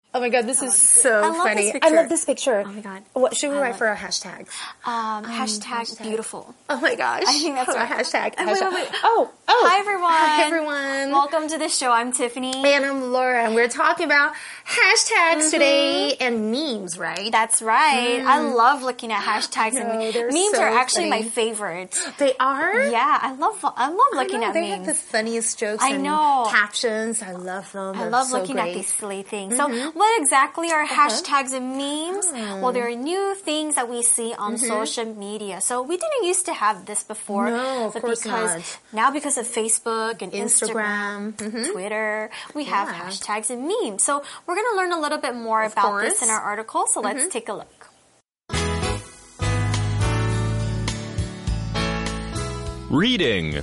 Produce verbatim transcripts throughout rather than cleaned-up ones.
Oh my god, this is so I love funny. this picture. I love this picture. Oh my god. What should we I write love- for our hashtags? Um, hashtag, hashtag. beautiful. Oh my gosh. I think that's our right. hashtag. Wait, hashtag. wait, wait. Oh, oh. Hi everyone. Hi everyone. Welcome to the show. I'm Tiffany. And I'm Laura, and we're talking about hashtags mm-hmm. today and memes, right? That's right. Mm. I love looking at hashtags know, and memes. they're Memes so are actually funny. my favorite. They are? Yeah, I love I love looking I know, at they memes. They have the funniest jokes I and know. captions. I love them. I They're love so looking great. at these silly things. Mm-hmm. So what exactly are uh-huh. hashtags and memes? Oh. Well, there are new things that we see on mm-hmm. social media. So we didn't used to have this before. No, of but course because not. Now because of Facebook and Instagram, Instagram, mm-hmm. Twitter, we yeah. have hashtags and memes. So we're going to learn a little bit more of about course. this in our article. So mm-hmm. let's take a look. Reading.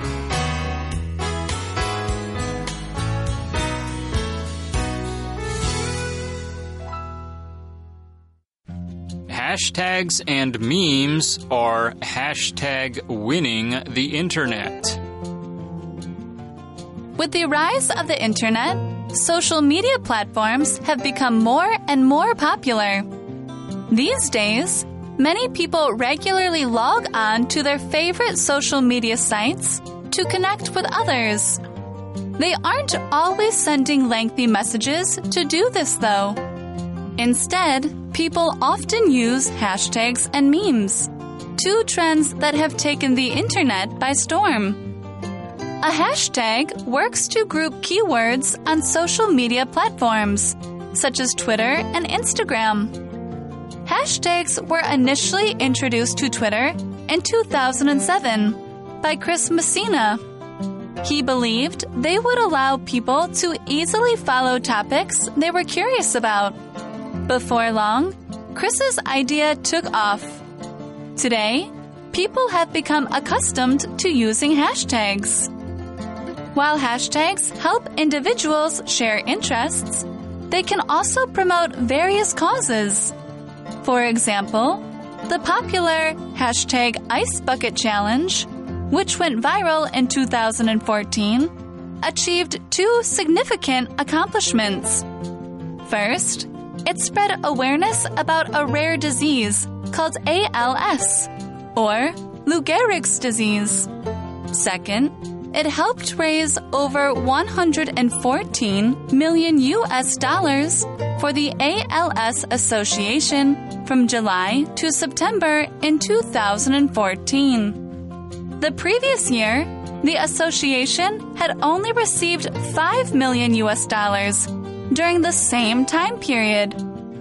Hashtags and memes are hashtag winning the internet. With the rise of the internet, social media platforms have become more and more popular. These days, many people regularly log on to their favorite social media sites to connect with others. They aren't always sending lengthy messages to do this, though. Instead, people often use hashtags and memes, two trends that have taken the internet by storm. A hashtag works to group keywords on social media platforms, such as Twitter and Instagram. Hashtags were initially introduced to Twitter in two thousand seven by Chris Messina. He believed they would allow people to easily follow topics they were curious about. Before long, Chris's idea took off. Today, people have become accustomed to using hashtags. While hashtags help individuals share interests, they can also promote various causes. For example, the popular hashtag Ice Bucket Challenge, which went viral in two thousand fourteen, achieved two significant accomplishments. First, it spread awareness about a rare disease called A L S, or Lou Gehrig's disease. Second, it helped raise over one hundred fourteen million U S dollars for the A L S Association from July to September in two thousand fourteen. The previous year, the association had only received five million U S dollars during the same time period.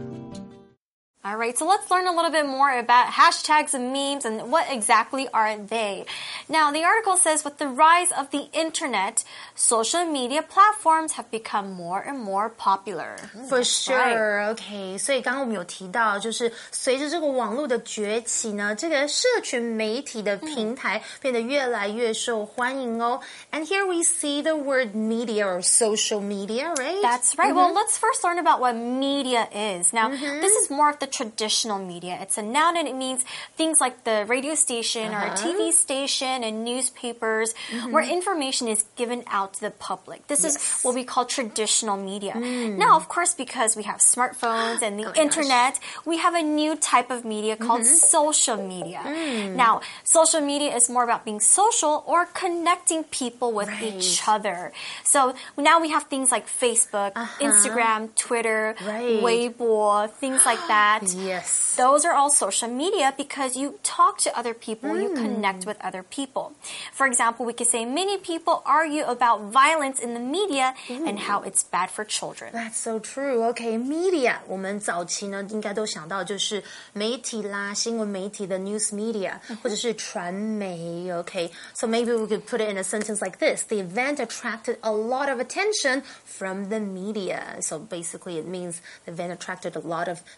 All right, so let's learn a little bit more about hashtags and memes and what exactly are they. Now, the article says with the rise of the internet, social media platforms have become more and more popular. For sure, OK. 所以刚刚我们有提到，就是随着这个网络的崛起呢，这个社群媒体的平台变得越来越受欢迎哦。And here we see the word media or social media, right? That's right. Mm-hmm. Well, let's first learn about what media is. Now, mm-hmm. this is more of the traditional media. It's a noun and it means things like the radio station uh-huh. or a T V station and newspapers mm-hmm. where information is given out to the public. This yes. is what we call traditional media. Mm. Now, of course, because we have smartphones and the oh internet, gosh. we have a new type of media called mm-hmm. social media. Mm. Now, social media is more about being social or connecting people with right. each other. So now we have things like Facebook, uh-huh. Instagram, Twitter, right. Weibo, things like that. Yes. Those are all social media because you talk to other people, mm. you connect with other people. For example, we could say many people argue about violence in the media Ooh. And how it's bad for children. That's so true. Okay, media. 我们早期呢应该都想到就是媒体啦，新闻媒体的 news media， 或者是传媒。Okay, so maybe we could put it in a sentence like this: The event attracted a lot of attention from the media. So basically, it means the event attracted a lot of media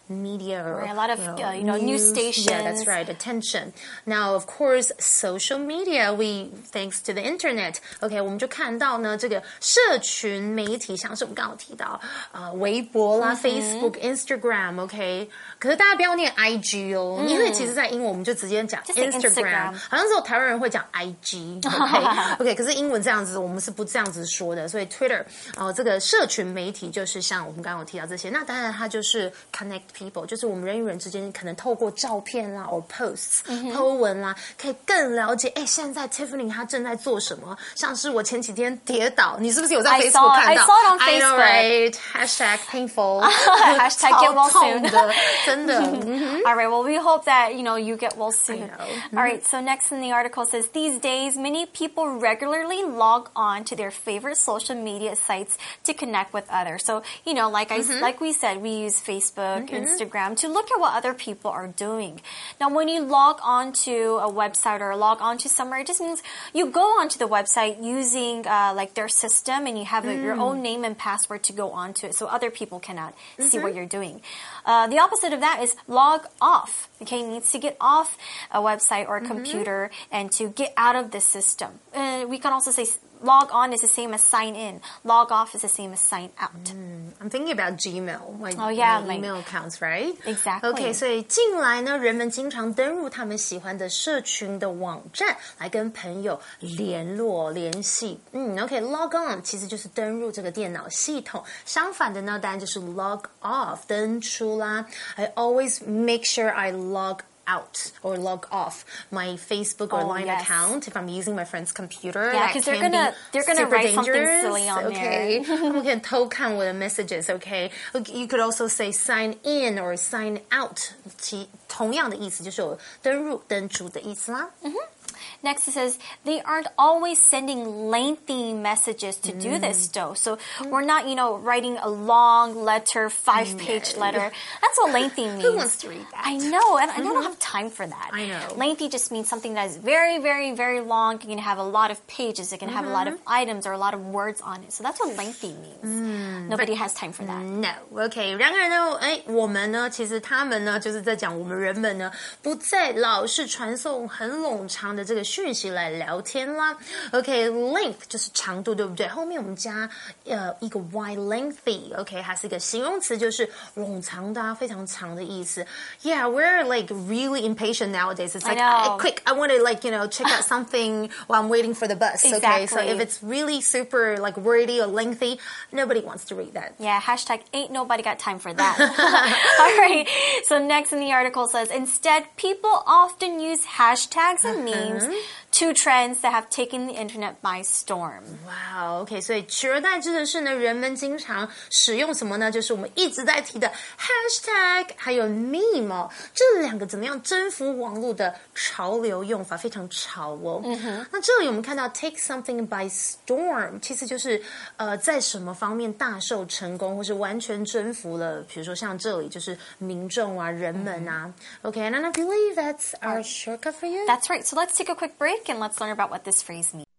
media. Or, right, a lot of, you know, uh, you know news, news stations. Yeah, that's right, attention. Now, of course, social media, we, thanks to the internet, OK, 我们就看到呢，这个社群媒体，像是我们刚刚有提到，呃，微博啦、 mm-hmm. Facebook、Instagram，OK，、okay? 可是大家不要念 I G 哦， mm. 因为其实在英文我们就直接讲 Instagram， 好像只有台湾人会讲 I G，OK，OK，、okay? okay, 可是英文这样子，我们是不这样子说的，所以 Twitter， 呃，这个社群媒体就是像我们刚刚有提到这些，那当然它就是 connect people， 就是我们人与人之间可能透过照片啦，或 posts、po 文啦，可以更了解，哎，现在 Tiffany 她正在做什么？像是我前几天跌倒，你是不是有在 Facebook 看到 I saw it on Facebook. I know, right? Hashtag painful. Hashtag get well soon. 真的。Mm-hmm. All right, well, we hope that, you know, you get well soon. I know. Mm-hmm. All right, so next in the article says, these days, many people regularly log on to their favorite social media sites to connect with others. So, you know, like I, mm-hmm. like we said, we use Facebook, mm-hmm. Instagram to look at what other people are doing. Now, when you log on to a website or log on to somewhere, it just means you go onto the website using, uh, like, their system, and you have mm. a, your own name and password to go onto it, so other people cannot mm-hmm. see what you're doing. Uh, the opposite of that is log off. Okay, needs to get off a website or a mm-hmm. computer and to get out of the system. Uh, we can also say log on is the same as sign in. Log off is the same as sign out. Mm, I'm thinking about Gmail. Like, oh yeah, like email accounts, right? Exactly. Okay, 所以近来呢，人们经常登入他们喜欢的社群的网站来跟朋友联络联系。嗯 ，OK，log on 其实就是登入这个电脑系统。相反的呢，当然就是 log off 登出啦。I always make sure I log out or log off my Facebook or oh, Line yes. account if I'm using my friend's computer. Yeah, because they're gonna they're gonna write dangerous. something silly on okay. there. 他们可以偷看我的 messages. Okay, you could also say sign in or sign out. 其同样的意思就是有登入、登出的意思啦。 Mm-hmm. Next, it says they aren't always sending lengthy messages to do mm. this, though. So mm. we're not, you know, writing a long letter, five-page no. letter. That's what lengthy means. Who wants to read that? I know, and mm-hmm. I don't have time for that. I know. Lengthy just means something that is very, very, very long. It can have a lot of pages. It can mm-hmm. have a lot of items or a lot of words on it. So that's what lengthy means. Mm. Nobody has time for that. No. Okay. 然而呢，哎，我们呢，其实他们呢，就是在讲我们人们呢，不再老是传送很冗长的这个讯息来聊天啦。OK, length 就是长度，对不对？后面我们加呃一个 y lengthy, OK， 它是一个形容词，就是冗长的、啊、非常长的意思。Yeah, we're like really impatient nowadays. It's like, I, quick, I want to like, you know, check out something while I'm waiting for the bus. Exactly. Okay, so if it's really super like wordy or lengthy, nobody wants to read that. Yeah, hashtag ain't nobody got time for that. All right, so next in the article says, instead, people often use hashtags and memes, uh-huh. two trends that have taken the internet by storm. Wow, OK, 所以取而代之的是呢，人们经常使用什么呢？就是我们一直在提的 hashtag 还有 meme 哦，这两个怎么样征服网络的潮流用法，非常潮哦。嗯、那这里我们看到 take something by storm， 其实就是呃在什么方面大受成功，或是完全征服了，比如说像这里就是民众啊、人们啊。OK, and I believe that's our shortcut for you. That's right. So let's take a quick break and let's learn about what this phrase means.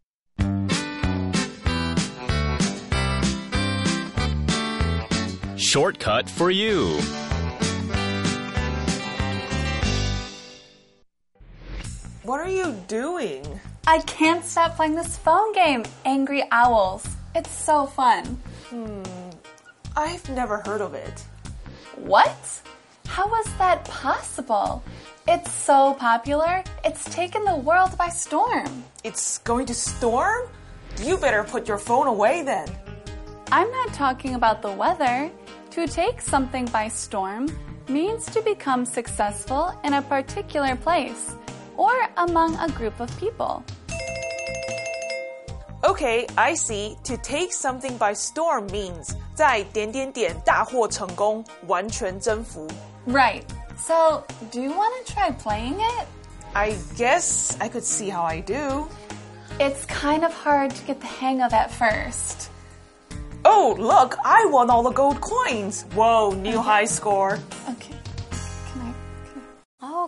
Shortcut for you. What are you doing? I can't stop playing this phone game, Angry Owls. It's so fun. Hmm, I've never heard of it. What? How was that possible? It's so popular, it's taken the world by storm. It's going to storm? You better put your phone away then. I'm not talking about the weather. To take something by storm means to become successful in a particular place or among a group of people. Okay, I see. To take something by storm means 在点点点大获成功，完全征服。 Right. So, do you want to try playing it? I guess I could see how I do. It's kind of hard to get the hang of at first. Oh, look, I won all the gold coins. Whoa, new high score. Okay. Can I? Can I? Oh,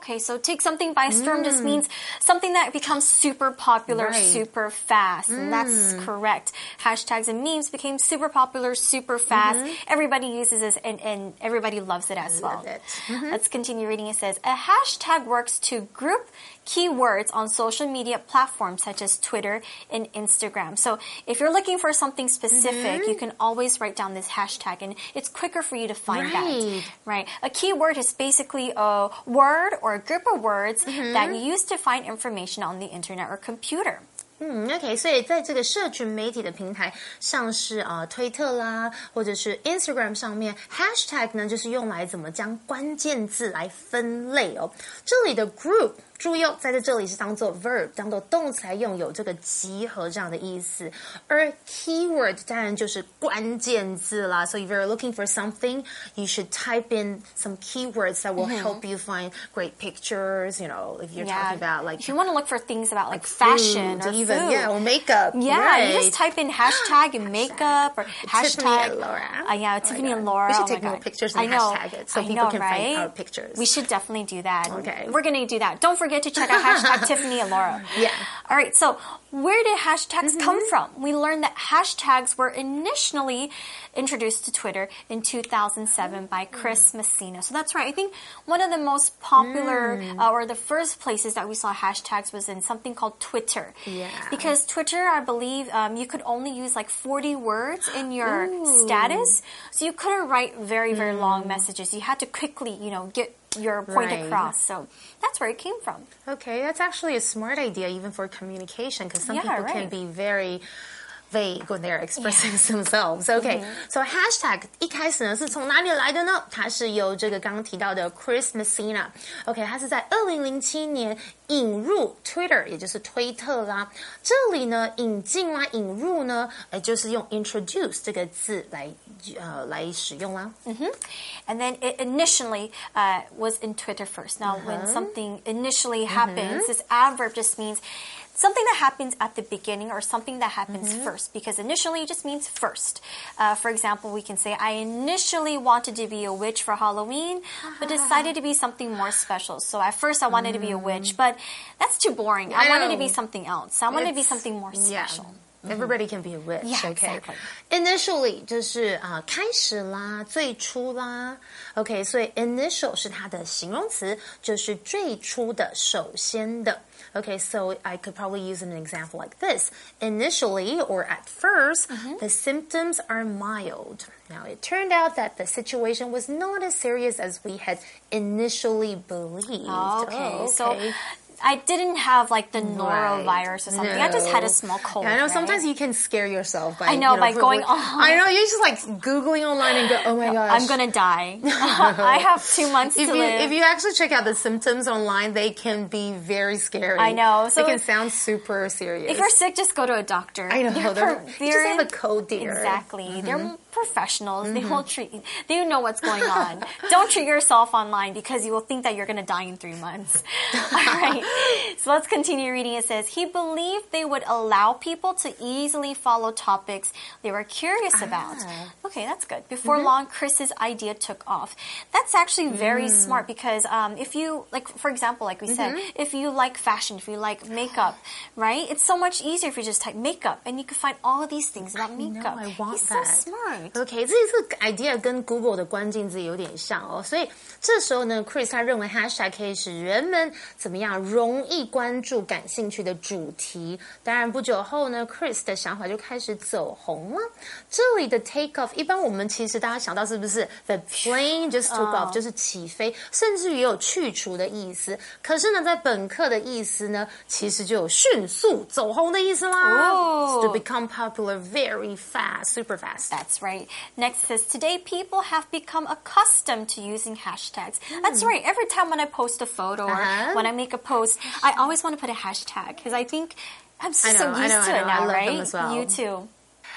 Okay, so take something by storm mm. just means something that becomes super popular right. super fast. Mm. And that's correct. Hashtags and memes became super popular super fast. Mm-hmm. Everybody uses this and, and everybody loves it as well. Love it. Mm-hmm. Let's continue reading. It says, a hashtag works to group keywords on social media platforms such as Twitter and Instagram. So if you're looking for something specific, mm-hmm. you can always write down this hashtag and it's quicker for you to find right. that. Right. A keyword is basically a word or a group of words mm-hmm. that you use to find information on the internet or computer. 嗯 ，OK， 所以在这个社群媒体的平台，像是呃推特啦，或者是 Instagram 上面 ，hashtag 呢就是用来怎么将关键字来分类哦。这里的 group。注意哦，在这里是当做 verb， 当做动词来用，有这个集合这样的意思。而 keyword 当然就是关键字啦。So if you're looking for something, you should type in some keywords that will mm-hmm. help you find great pictures. You know, if you're yeah. talking about like if you want to look for things about like, like fashion food, or even food. yeah, or makeup. Yeah, right. you just type in hashtag and makeup or hashtag. Tiffany and Laura. Uh, yeah, oh Tiffany and Laura. We should oh take more God. pictures and I know. hashtag it so I people know, can right? find our pictures. We should definitely do that. Okay. We're going to do that. Don't forget to check out hashtag Tiffany and Laura. Yeah. All right, so where did hashtags mm-hmm. come from? We learned that hashtags were initially introduced to Twitter in two thousand seven by Chris Messina. So that's right. I think one of the most popular mm. uh, or the first places that we saw hashtags was in something called Twitter. Yeah. Because Twitter, I believe, um, you could only use like forty words in your Ooh. status. So you couldn't write very, very mm. long messages. You had to quickly, you know, get your point right. across. So that's where it came from. Okay, that's actually a smart idea even for communication because some yeah, people right. can be very vague when they're expressing yeah. themselves. Okay, mm-hmm. so hashtag 一开始呢是从哪里来的呢？它是由这个刚刚提到的 Chris Messina。OK， 它是在二零零七年引入 Twitter， 也就是推特啦。这里呢引进啦，引入呢，哎，就是用 introduce 这个字来呃来使用啦。 Mm-hmm. And then it initially uh, was in Twitter first. Now, uh-huh. when something initially happens, mm-hmm. this adverb just means something that happens at the beginning or something that happens mm-hmm. first, because initially just means first. Uh, for example, we can say, I initially wanted to be a witch for Halloween, but decided to be something more special. So at first I wanted mm. to be a witch, but that's too boring. I, I wanted to be something else. I wanted it's, to be something more special. Yeah. Everybody can be a witch. Yeah, okay. exactly. Initially 就是啊、呃、开始啦，最初啦。OK， 所以 initial 是它的形容词，就是最初的、首先的。Okay, so I could probably use an example like this. Initially, or at first, mm-hmm. the symptoms are mild. Now, it turned out that the situation was not as serious as we had initially believed. Okay, oh, okay. so I didn't have like the norovirus right. or something. No. I just had a small cold. Yeah, I know right? sometimes you can scare yourself by I know, you know, by going like, on. I know, you're just like Googling online and go, oh my gosh. I'm going to die. I have two months if to you, live. If you actually check out the symptoms online, they can be very scary. I know. So they can sound super serious. If you're sick, just go to a doctor. I know. They're, they're, they're, you just have a code, dear. Exactly. Mm-hmm. They're professionals. Mm-hmm. They will treat you. They know what's going on. Don't treat yourself online because you will think that you're going to die in three months. All right. So let's continue reading. It says, he believed they would allow people to easily follow topics they were curious ah. about. Okay, that's good. Before mm-hmm. long, Chris's idea took off. That's actually very mm. smart because um, if you, like, for example, like we mm-hmm. said, if you like fashion, if you like makeup, right? It's so much easier if you just type makeup and you can find all of these things about I makeup. know, I want He's that. so smart. OK， 这个 idea 跟 Google 的关键字有点像哦，所以这时候呢 ，Chris 他认为 hashtag 可以使人们怎么样容易关注感兴趣的主题。当然不久后呢 ，Chris 的想法就开始走红了。这里的 take off， 一般我们其实大家想到是不是 the plane just took off，、uh. 就是起飞，甚至于有去除的意思。可是呢，在本课的意思呢，其实就有迅速走红的意思啦。 Oh. To become popular very fast, super fast. That's right. Next says, today people have become accustomed to using hashtags. Mm. That's right. Every time when I post a photo uh-huh. or when I make a post, I always want to put a hashtag because I think I'm so I know, used I know, to I it know. now, I love right? them as well. You too.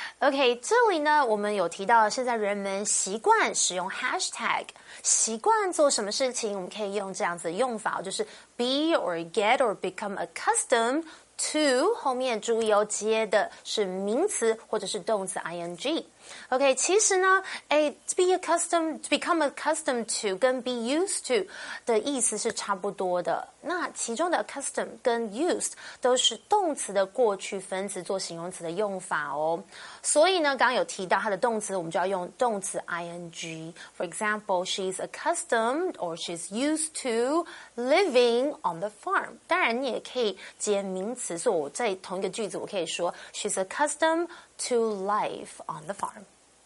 OK， 这里呢，我们有提到现在人们习惯使用 hashtag， 习惯做什么事情，我们可以用这样子的用法，就是 be or get or become accustomed to 后面注意哦，接的是名词或者是动词 ing。 OK， 其实呢，哎 ，be accustomed, become accustomed to 跟 be used to 的意思是差不多的。那其中的 accustomed 跟 used 都是动词的过去分词做形容词的用法哦。所以呢，刚刚有提到它的动词，我们就要用动词 ing。For example, she's accustomed or she's used to living on the farm. 当然，你也可以接名词，所以我在同一个句子，我可以说 she's accustomed to life on the farm.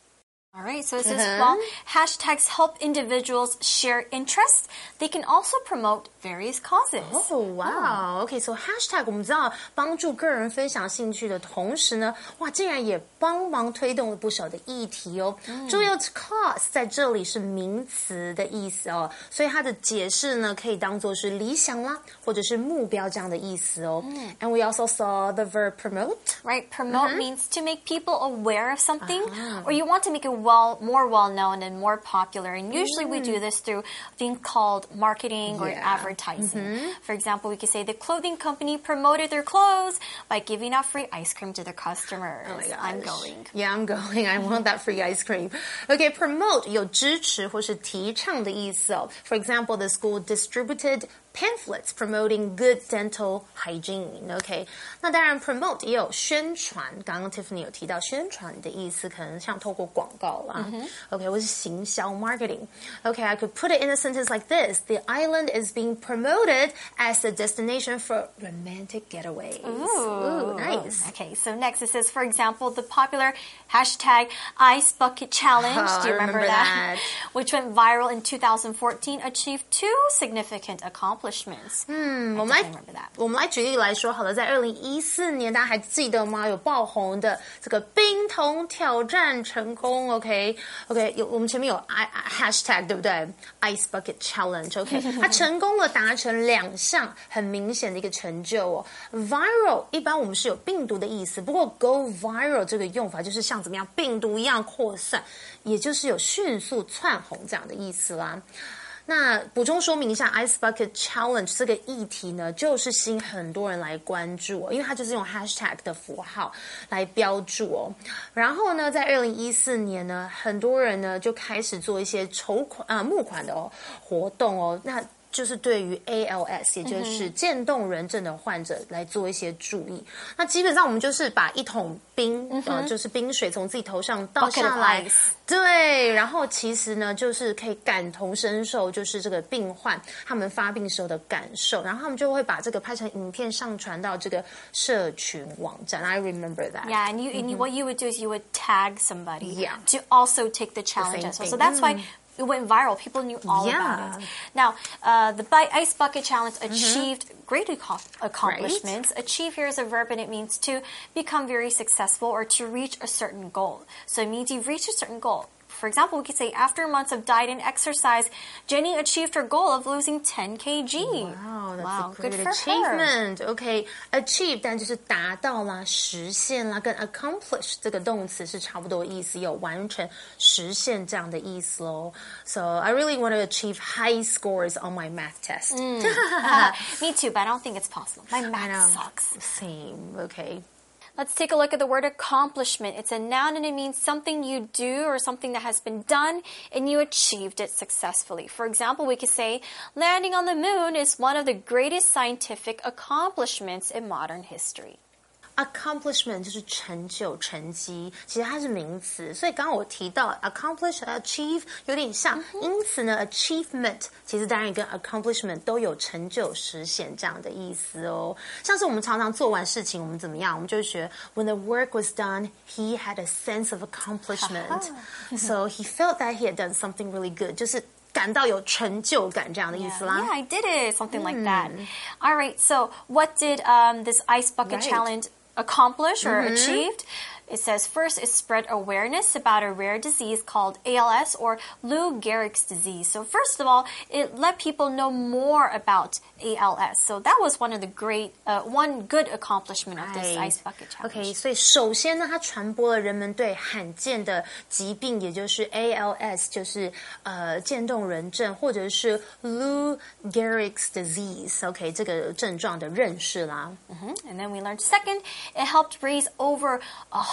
All right, so it says, well, hashtags help individuals share interests. They can also promote various causes. Oh, wow. Oh. Okay, so hashtag 我们知道帮助个人分享兴趣的同时呢，哇，竟然也帮忙推动了不少的议题哦。嗯、注意哦 ，cause 在这里是名词的意思哦，所以它的解释呢可以当做是理想啦，或者是目标这样的意思哦。嗯、And we also saw the verb promote. Right, promote mm-hmm. means to make people aware of something, uh-huh. or you want to make it well, more well-known and more popular. And usually mm. we do this through things called marketing yeah. or advertising. Mm-hmm. For example, we could say the clothing company promoted their clothes by giving out free ice cream to their customers. Oh my gosh. I'm going. Yeah, I'm going. I want that free ice cream. Okay, promote 有支持或是提倡的意思哦。For example, the school distributed pamphlets promoting good dental hygiene. OK， 那当然 promote 也有宣传，刚刚 Tiffany 有提到宣传的意思，可能像透过广告啦。Mm-hmm. OK， 或是行销 marketing. OK, I could put it in a sentence like this: The island is being promoted as a destination for romantic getaways. Ooh, Ooh nice. Okay, so next it says, for example, the popular hashtag Ice Bucket Challenge. Oh, Do you I remember, remember that? that? Which went viral in two thousand fourteen, achieved two significant accomplishments. Hmm, 我们来我们来举例来说好了，在二零一四年，大家还记得吗？有爆红的这个冰桶挑战成功 ，OK OK， 有我们前面有 I, hashtag 对不对 ？Ice Bucket Challenge OK， 它成功了达成两项很明显的一个成就哦。Viral 一般我们是有病毒的意思，不过 go viral 这个用法就是像怎么样病毒一样扩散，也就是有迅速窜红这样的意思啦。那补充说明一下 Ice Bucket Challenge 这个议题呢，就是吸引很多人来关注哦，因为它就是用 hashtag 的符号来标注哦。然后呢，在二零一四年呢，很多人呢就开始做一些筹款啊募款的哦活动哦，那就是对于 A L S， 也就是渐冻人症的患者来做一些注意。嗯、那基本上我们就是把一桶冰，嗯、呃，就是冰水从自己头上倒下来，对，然后其实呢，就是可以感同身受，就是这个病患他们发病时候的感受，然后他们就会把这个拍成影片上传到这个社群网站。I remember that. Yeah, and you, and you, what you would do is you would tag somebody yeah. to also take the challenge the as well. So that's why it went viral. People knew all yeah. about it. Now, uh, the Ice Bucket Challenge achieved mm-hmm. great ac- accomplishments. Right. Achieve here is a verb, and it means to become very successful or to reach a certain goal. So it means you've reached a certain goal. For example, we could say after months of diet and exercise, Jenny achieved her goal of losing ten kilograms. Wow, that's wow, a great good for achievement. Her. Okay, achieve 但就是达到啦、实现啦，跟 accomplish 这个动词是差不多意思，有完成、实现这样的意思咯。So I really want to achieve high scores on my math test. Mm. uh, me too, but I don't think it's possible. My math sucks. Same. Okay. Let's take a look at the word accomplishment. It's a noun and it means something you do or something that has been done and you achieved it successfully. For example, we could say landing on the moon is one of the greatest scientific accomplishments in modern history. Accomplishment 就是成就、成绩，其实它是名词，所以刚刚我提到 accomplish、achieve 有点像，嗯、因此呢 ，achievement 其实当然跟 accomplishment 都有成就、实现这样的意思哦。像是我们常常做完事情，我们怎么样？我们就会学 When the work was done, he had a sense of accomplishment, so he felt that he had done something really good. 就是感到有成就感这样的意思啦。 Yeah, I did it, something like that. All right, so what did um, this Ice Bucket right. Challenge accomplish or mm-hmm. achieved? It says first it spread awareness about a rare disease called A L S or Lou Gehrig's disease. So first of all, it let people know more about A L S. So that was one of the great, uh, one good accomplishment of this right. Ice Bucket Challenge. Okay, 所以首先呢，它传播了人们对罕见的疾病，也就是 A L S， 就是呃渐冻人症，或者是 Lou Gehrig's disease。OK， 这个症状的认识啦。 Mm-hmm. And then we learned second, it helped raise over a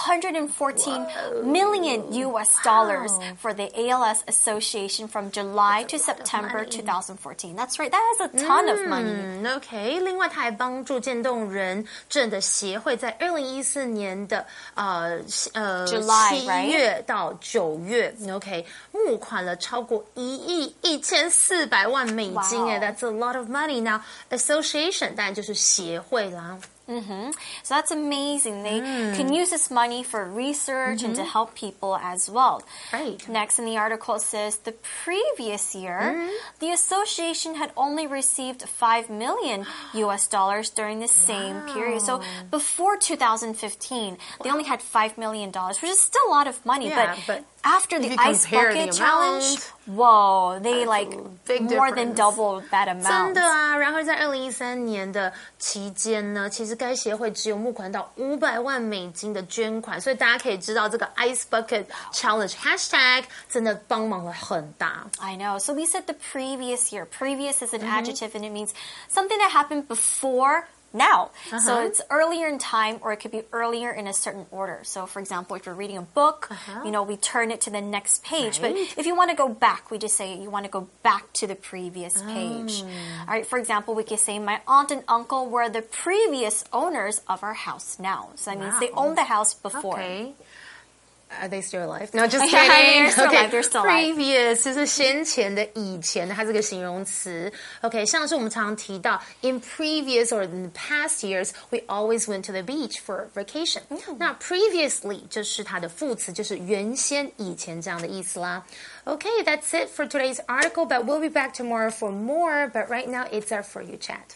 hundred fourteen Whoa. million U S dollars wow. for the A L S Association from July to September twenty fourteen. That's right. That is a ton mm, of money. OK， 另外，他还帮助渐冻人症的协会在二零一四年的呃呃七月到九月 ，OK， 募款了超过一亿一千四百万美金。哎 ，That's a lot of money. Now, association 当然就是协会啦。 Mm-hmm. So that's amazing. They mm. can use this money for research mm-hmm. and to help people as well. Right. Next in the article it says the previous year, mm-hmm. the association had only received five million U S dollars during the same wow. period. So before two thousand fifteen, wow. they only had five million dollars, which is still a lot of money. Yeah, but, but after the ice bucket challenge, whoa, they like more than doubled that amount. 真的啊，然后在二零一三年的期间呢，其实该协会只有募款到五百万美金的捐款，所以大家可以知道这个 Ice Bucket Challenge hashtag 真的帮忙了很大。 I know. So we said the previous year. Previous is an mm-hmm. adjective and it means something that happened before now. Uh-huh. So it's earlier in time or it could be earlier in a certain order. So for example, if you're reading a book, uh-huh. you know, we turn it to the next page. Right. But if you want to go back, we just say you want to go back to the previous page. Mm. All right, for example, we could say my aunt and uncle were the previous owners of our house now. So that wow. means they owned the house before. Okay. Are they still alive? No, just kidding. They're still okay. alive. They're still alive. Previous 就是先前的、以前的，它是个形容词。OK， 像是我们常常提到 in previous or in the past years, we always went to the beach for vacation. 嗯、那 previously 就是它的副词，就是原先、以前这样的意思啦。Okay, that's it for today's article, but we'll be back tomorrow for more. But right now, it's our For You Chat.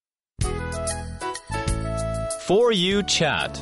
For You Chat.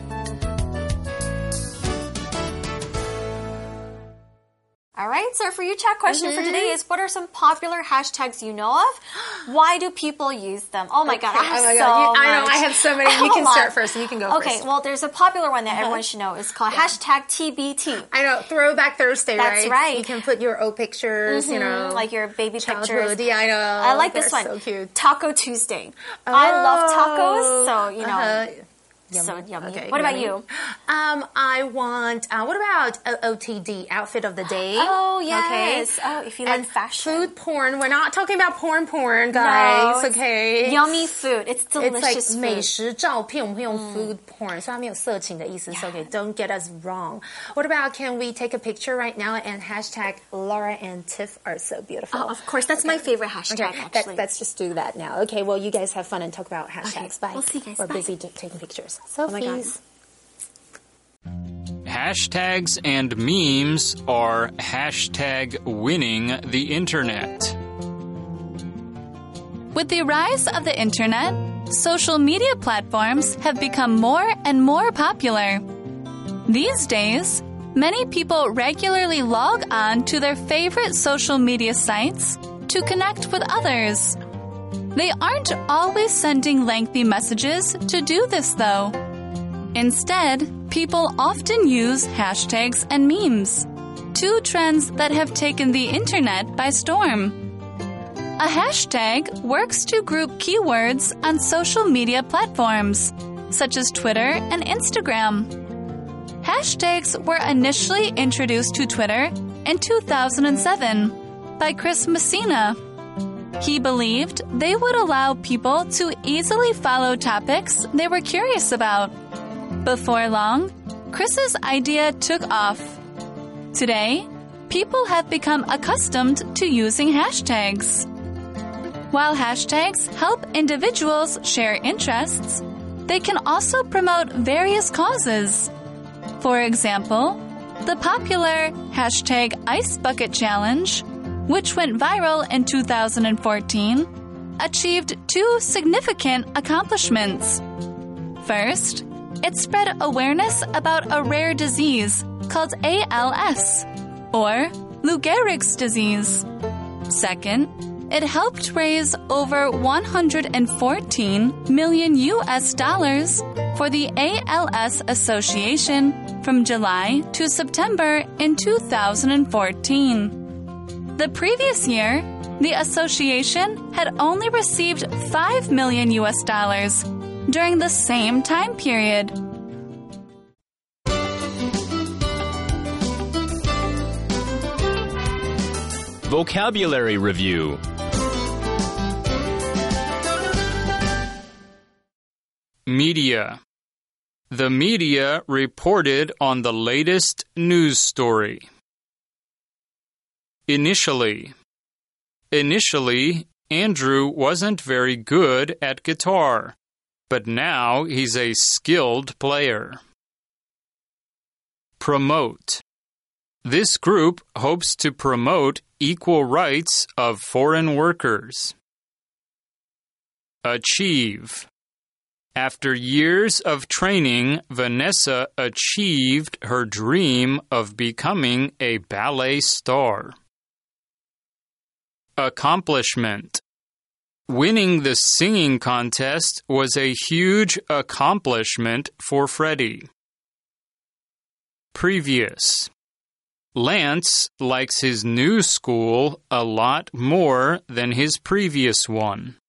All right, so for you chat question mm-hmm. for today is what are some popular hashtags you know of? Why do people use them? Oh my okay. god, I have oh my so god. You, much. I know, I have so many. You can start first and you can go okay, first. Okay, well there's a popular one that uh-huh. everyone should know. It's called yeah. hashtag T B T. I know, Throwback Thursday, That's right? right. You can put your old pictures, mm-hmm. you know. Like your baby childhood. pictures. Yeah, I know. I like They're this one. So cute. Taco Tuesday. Oh. I love tacos, so you know. Uh-huh. Yummy. So yummy. Okay, what yummy. about you? Um, I want, uh, what about O T D, outfit of the day? Oh, yes. Okay. Oh, if you like and fashion. Food porn. We're not talking about porn porn, guys. No, okay. Yummy food. It's delicious it's like food. 美食照片，我们会用 food porn, 所以它没有色情的意思。So, okay, don't get us wrong. What about, can we take a picture right now and hashtag Laura and Tiff are so beautiful? Oh, of course. That's okay. my favorite hashtag, okay. actually. That, let's just do that now. Okay, well, you guys have fun and talk about hashtags. Okay. Bye. We'll see you guys. We're Bye. busy taking pictures. So, oh my God. Hashtags and memes are hashtag winning the internet. With the rise of the internet, social media platforms have become more and more popular. These days, many people regularly log on to their favorite social media sites to connect with others. They aren't always sending lengthy messages to do this, though. Instead, people often use hashtags and memes, two trends that have taken the internet by storm. A hashtag works to group keywords on social media platforms, such as Twitter and Instagram. Hashtags were initially introduced to Twitter in two thousand seven by Chris Messina. He believed they would allow people to easily follow topics they were curious about. Before long, Chris's idea took off. Today, people have become accustomed to using hashtags. While hashtags help individuals share interests, they can also promote various causes. For example, the popular hashtag Ice Bucket Challenge, which went viral in two thousand fourteen, achieved two significant accomplishments. First, it spread awareness about a rare disease called A L S, or Lou Gehrig's disease. Second, it helped raise over one hundred fourteen million U S dollars for the A L S Association from July to September in two thousand fourteen. The previous year, the association had only received five million U S dollars during the same time period. Vocabulary Review. Media. The media reported on the latest news story. Initially. Initially, Andrew wasn't very good at guitar, but now he's a skilled player. Promote. This group hopes to promote equal rights of foreign workers. Achieve. After years of training, Vanessa achieved her dream of becoming a ballet star. Accomplishment. Winning the singing contest was a huge accomplishment for Freddie. Previous. Lance likes his new school a lot more than his previous one.